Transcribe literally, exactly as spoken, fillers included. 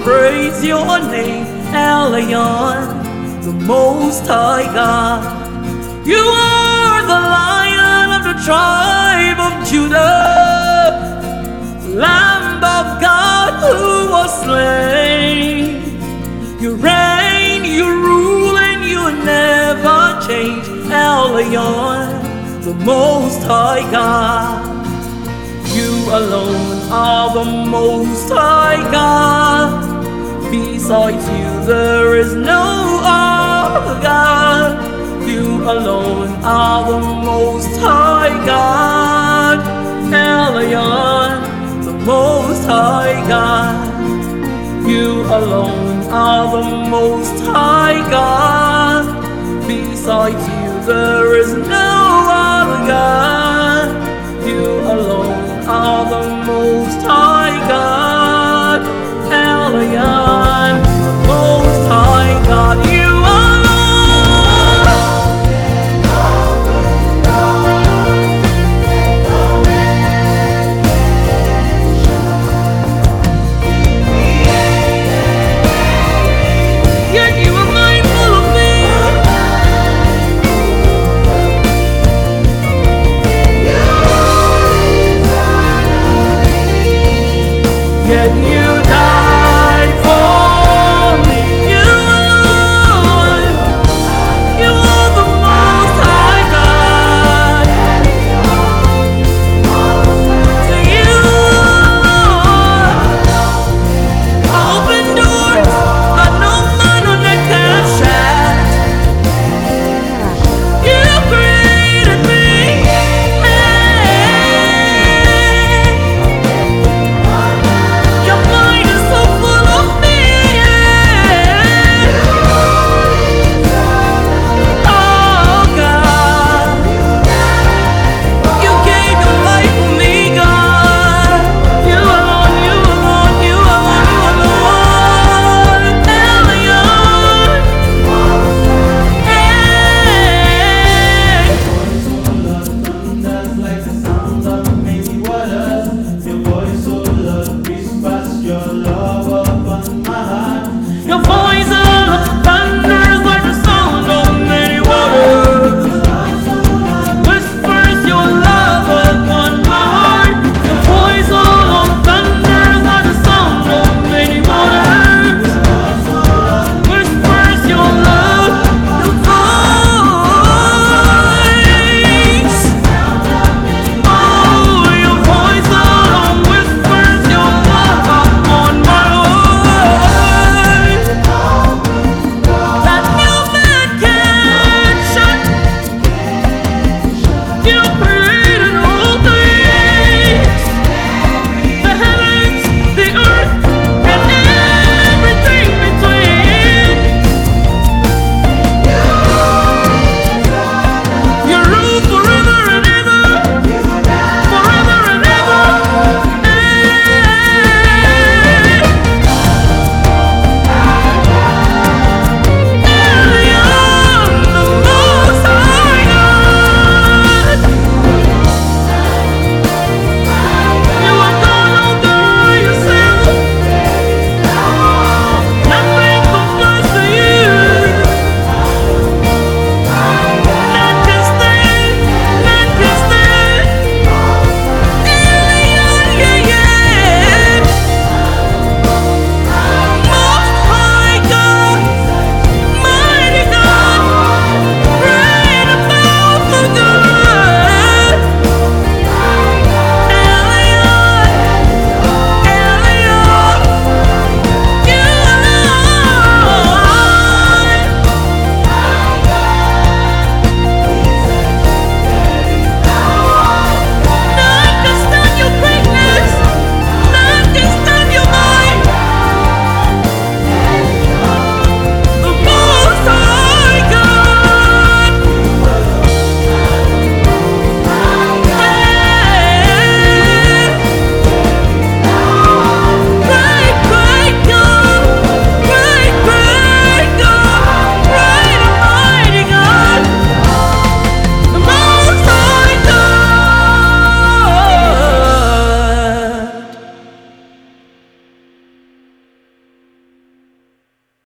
praise your name, Elyon, the Most High God. You are the Lion of the tribe of Judah, Lamb of God who was slain. You reign, you rule, and you never change, Elyon, the Most High God. You alone are the Most High God. Besides you there is no other God. You alone are the Most High God, Elyon, the Most High God. You alone are the Most High God. Besides you there is no other God. You alone are the Most High God, Elyon, the Most High God. You Yet you